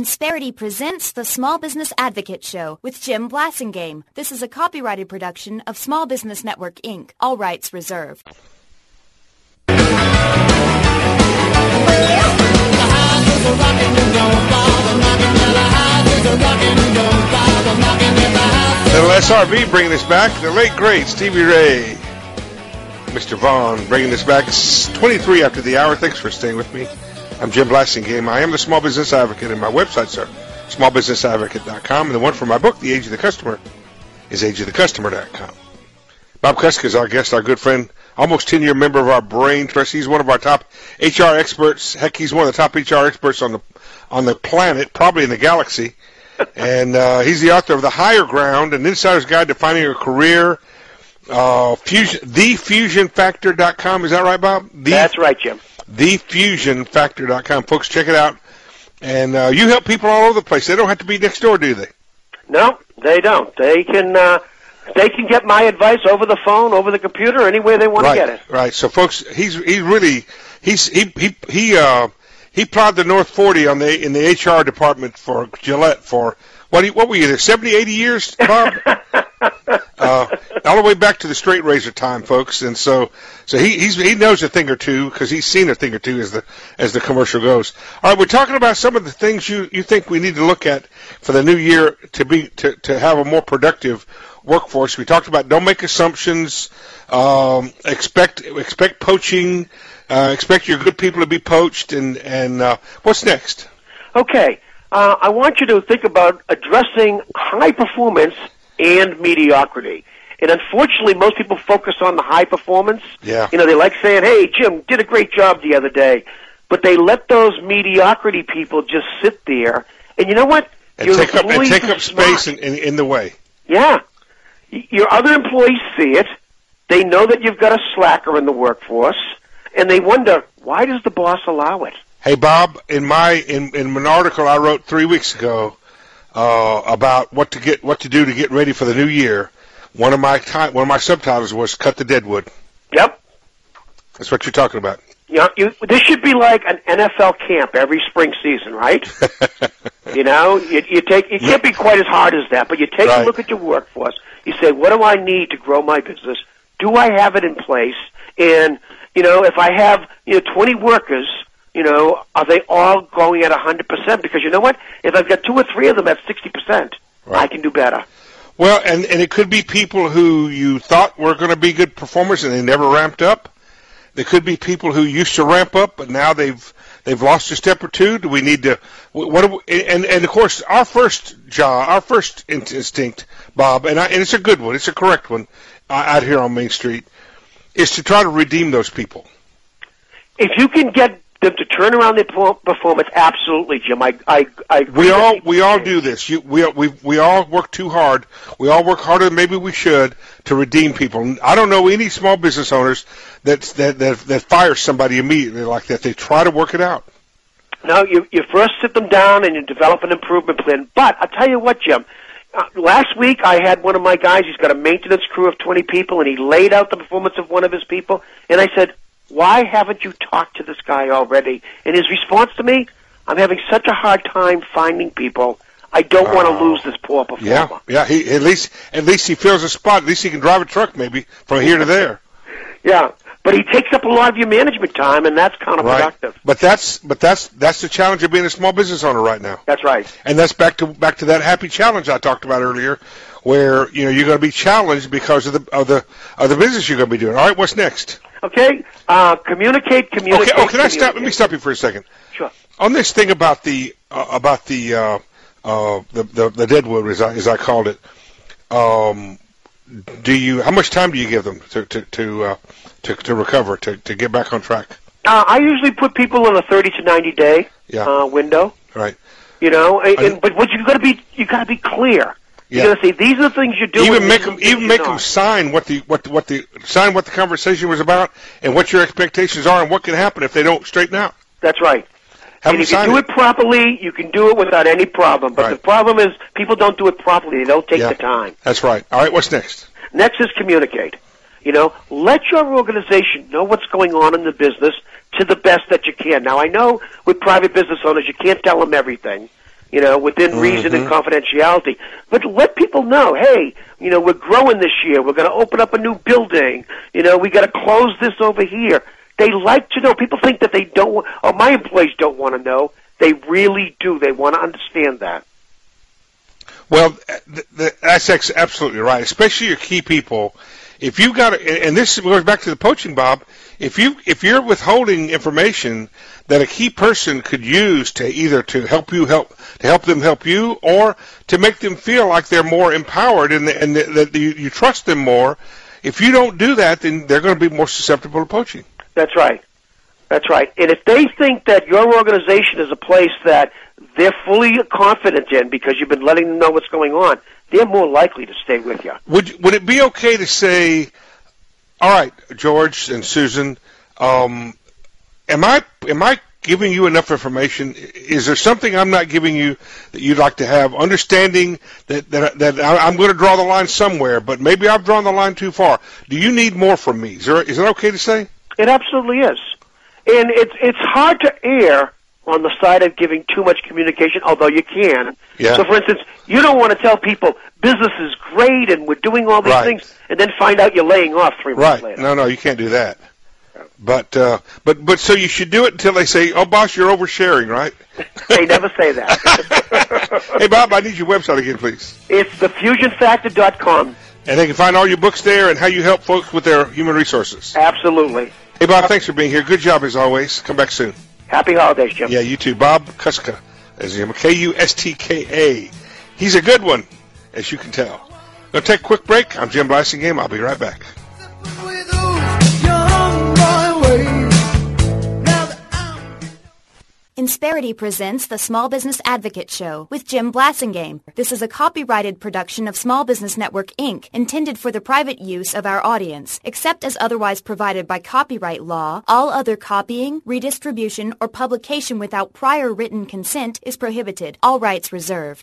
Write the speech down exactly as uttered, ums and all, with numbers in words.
Insperity presents the Small Business Advocate Show with Jim Blasingame. This is a copyrighted production of Small Business Network, Incorporated. All rights reserved. Little S R V bringing us back. The late, great Stevie Ray. Mister Vaughn bringing us back. It's twenty-three after the hour. Thanks for staying with me. I'm Jim Blasingame. I am the Small Business Advocate, and my website, sir, small business advocate dot com. And the one for my book, The Age of the Customer, is age of the customer dot com. Bob Kuska is our guest, our good friend, almost ten-year member of our Brain Trust. He's one of our top H R experts. Heck, he's one of the top H R experts on the on the planet, probably in the galaxy. And uh, he's the author of The Higher Ground, An Insider's Guide to Finding a Career. Uh, Fusion, the fusion factor dot com. Is that right, Bob? The, That's right, Jim. the fusion factor dot com. Folks, check it out. And uh, you help people all over the place. They don't have to be next door, do they? No, they don't. They can uh, they can get my advice over the phone, over the computer, anywhere they want right, to get it. Right. So, folks, he's he's really he's he he he uh he plowed the North forty on the in the H R department for Gillette for what what were you there seventy, eighty years, Bob? uh, all the way back to the straight razor time, folks, and so so he he's, he knows a thing or two because he's seen a thing or two as the as the commercial goes. All right, we're talking about some of the things you, you think we need to look at for the new year to be to, to have a more productive workforce. We talked about don't make assumptions, um, expect expect poaching, uh, expect your good people to be poached, and and uh, what's next? Okay, uh, I want you to think about addressing high performance and mediocrity. And unfortunately, most people focus on the high performance. Yeah. You know, they like saying, hey, Jim, did a great job the other day. But they let those mediocrity people just sit there. And you know what? And Your take up, and take up smart. space in, in, in the way. Yeah. Your other employees see it. They know that you've got a slacker in the workforce. And they wonder, why does the boss allow it? Hey, Bob, in my in, in an article I wrote three weeks ago, Uh, about what to get, what to do to get ready for the new year. One of my ti- one of my subtitles was "Cut the Deadwood." Yep, that's what you're talking about. You know, you, this should be like an N F L camp every spring season, right? you know, you, you take it can't be quite as hard as that, but you take right. a look at your workforce. You say, what do I need to grow my business? Do I have it in place? And you know, if I have you know twenty workers. You know, are they all going at one hundred percent? Because you know what? If I've got two or three of them at sixty percent, right. I can do better. Well, and, and it could be people who you thought were going to be good performers and they never ramped up. There could be people who used to ramp up, but now they've they've lost a step or two. Do we need to? What? Do we, and and of course, our first job, our first instinct, Bob, and I, and it's a good one, it's a correct one, uh, out here on Main Street, is to try to redeem those people. If you can get them to turn around their performance, absolutely, Jim. I, I, I we all we all do this. You, we we we all work too hard. We all work harder than maybe we should to redeem people. I don't know any small business owners that that that, that fire somebody immediately like that. They try to work it out. No, you you first sit them down and you develop an improvement plan. But I'll tell you what, Jim. Uh, last week I had one of my guys. He's got a maintenance crew of twenty people, and he laid out the performance of one of his people. And I said, why haven't you talked to this guy already? And his response to me, I'm having such a hard time finding people. I don't uh, want to lose this poor performer. Yeah, yeah. He, at least, at least he fills a spot. At least he can drive a truck, maybe from here to there. Yeah, but he takes up a lot of your management time, and that's counterproductive. Right. But that's, but that's, that's the challenge of being a small business owner right now. That's right. And that's back to back to that happy challenge I talked about earlier, where you know you're going to be challenged because of the of the of the business you're going to be doing. All right, what's next? Okay, uh, communicate, communicate. Okay, oh, can I stop? Let me stop you for a second. Sure. On this thing about the uh, about the, uh, uh, the the the deadwood, as I as I called it, um, do you? How much time do you give them to to to uh, to, to recover to, to get back on track? Uh, I usually put people in a thirty to ninety day yeah. uh, window. Right. You know, and, and, but what you got to be you got to be clear. Yeah. You're going to say these are the things you're doing. Even make them, even make them sign what the what what the sign what the conversation was about and what your expectations are and what can happen if they don't straighten out. That's right. Have and if you do it. it properly, you can do it without any problem. But right. the problem is people don't do it properly. They don't take yeah. the time. That's right. All right, what's next? Next is communicate. You know, let your organization know what's going on in the business to the best that you can. Now, I know with private business owners, you can't tell them everything. you know, within reason Mm-hmm. and confidentiality. But let people know, hey, you know, we're growing this year. We're going to open up a new building. You know, we got to close this over here. They like to know. People think that they don't want, oh, my employees don't want to know. They really do. They want to understand that. Well, th- th- that's ex- absolutely right, especially your key people. If you got, and this goes back to the poaching, Bob. If you if you're withholding information that a key person could use to either to help you help to help them help you, or to make them feel like they're more empowered and, and that you, you trust them more, if you don't do that, then they're going to be more susceptible to poaching. That's right. That's right. And if they think that your organization is a place that they're fully confident in because you've been letting them know what's going on, they're more likely to stay with you. Would would it be okay to say, all right, George and Susan, um, am I am I giving you enough information? Is there something I'm not giving you that you'd like to have? Understanding that that, that I'm going to draw the line somewhere, but maybe I've drawn the line too far. Do you need more from me? Is, there, is that okay to say? It absolutely is. And it's it's hard to err on the side of giving too much communication, although you can. Yeah. So, for instance, you don't want to tell people business is great and we're doing all these Right. things, and then find out you're laying off three months Right. later. No, no, you can't do that. But uh, but but so you should do it until they say, "Oh, boss, you're oversharing," right? They never say that. Hey, Bob, I need your website again, please. It's the fusion factor dot com. And they can find all your books there and how you help folks with their human resources. Absolutely. Hey, Bob, thanks for being here. Good job as always. Come back soon. Happy holidays, Jim. Yeah, you too. Bob Kuska, as in K U S T K A. He's a good one, as you can tell. Gonna take a quick break. I'm Jim Blasingame. I'll be right back. Insperity presents the Small Business Advocate Show with Jim Blasingame. This is a copyrighted production of Small Business Network, Incorporated, intended for the private use of our audience. Except as otherwise provided by copyright law, all other copying, redistribution, or publication without prior written consent is prohibited. All rights reserved.